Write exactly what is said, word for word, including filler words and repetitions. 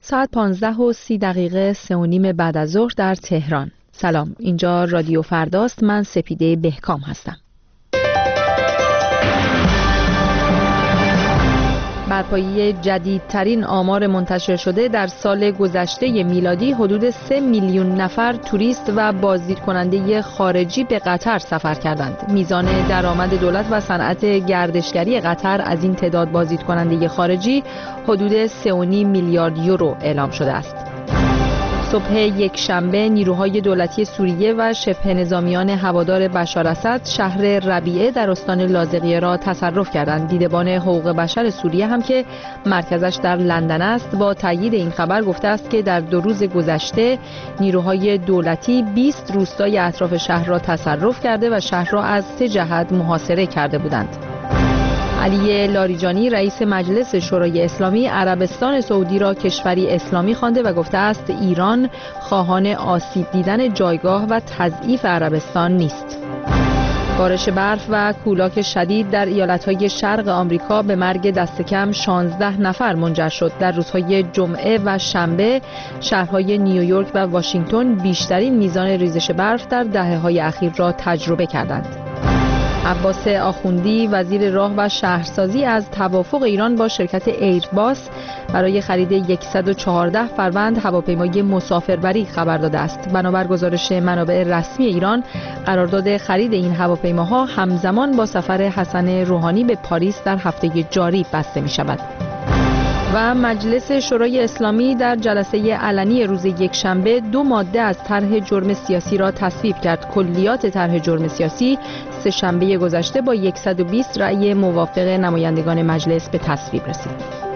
ساعت پانزده و سی دقیقه سه و نیم بعد از ظهر در تهران. سلام، اینجا رادیو فرداست. من سپیده بهکام هستم. بر پایه جدیدترین آمار منتشر شده در سال گذشته میلادی حدود سه میلیون نفر توریست و بازدید کننده خارجی به قطر سفر کردند. میزان درآمد دولت و صنعت گردشگری قطر از این تعداد بازدید کننده خارجی حدود سه و نیم میلیارد یورو اعلام شده است. صبح یک شنبه نیروهای دولتی سوریه و شبه نظامیان هوادار بشار اسد شهر ربیعه در استان لاذقیه را تصرف کردند. دیدبان حقوق بشر سوریه هم که مرکزش در لندن است با تایید این خبر گفته است که در دو روز گذشته نیروهای دولتی بیست روستای اطراف شهر را تصرف کرده و شهر را از سه جهت محاصره کرده بودند. علی لاریجانی رئیس مجلس شورای اسلامی عربستان سعودی را کشوری اسلامی خوانده و گفته است ایران خواهان آسیب دیدن جایگاه و تضعیف عربستان نیست. بارش برف و کولاک شدید در ایالت‌های شرق آمریکا به مرگ دست کم شانزده نفر منجر شد. در روزهای جمعه و شنبه شهرهای نیویورک و واشنگتن بیشترین میزان ریزش برف در دهه‌های اخیر را تجربه کردند. عباس آخوندی وزیر راه و شهرسازی از توافق ایران با شرکت ایرباس برای خرید صد و چهارده فروند هواپیمای مسافربری خبر داده است. بنابر گزارش منابع رسمی ایران قرارداد خرید این هواپیماها همزمان با سفر حسن روحانی به پاریس در هفته جاری بسته می شود. و مجلس شورای اسلامی در جلسه علنی روز یکشنبه دو ماده از طرح جرم سیاسی را تصویب کرد. کلیات طرح جرم سیاسی سه شنبه گذشته با صد و بیست رأی موافق نمایندگان مجلس به تصویب رسید.